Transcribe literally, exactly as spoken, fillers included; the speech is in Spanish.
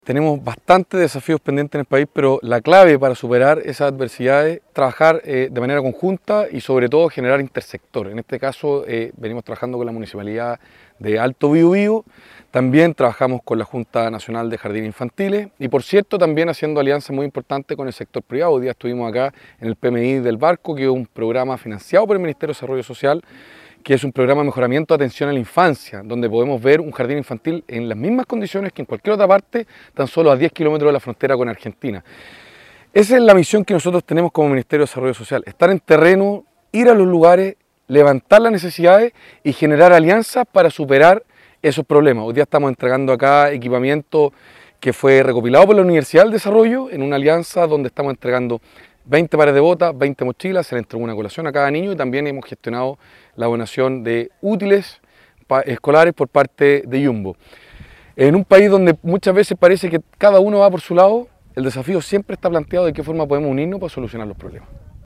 Tenemos bastantes desafíos pendientes en el país, pero la clave para superar esas adversidades es trabajar eh, de manera conjunta y sobre todo generar intersector. En este caso eh, venimos trabajando con la Municipalidad de Alto Biobío, también trabajamos con la Junta Nacional de Jardines Infantiles y por cierto también haciendo alianzas muy importantes con el sector privado. Hoy día estuvimos acá en el P M I del Barco, que es un programa financiado por el Ministerio de Desarrollo Social, que es un programa de mejoramiento de atención a la infancia, donde podemos ver un jardín infantil en las mismas condiciones que en cualquier otra parte, tan solo a diez kilómetros de la frontera con Argentina. Esa es la misión que nosotros tenemos como Ministerio de Desarrollo Social, estar en terreno, ir a los lugares, levantar las necesidades y generar alianzas para superar esos problemas. Hoy día estamos entregando acá equipamiento que fue recopilado por la Universidad del Desarrollo en una alianza donde estamos entregando veinte pares de botas, veinte mochilas, se le entregó una colación a cada niño y también hemos gestionado la donación de útiles escolares por parte de Jumbo. En un país donde muchas veces parece que cada uno va por su lado, el desafío siempre está planteado de qué forma podemos unirnos para solucionar los problemas.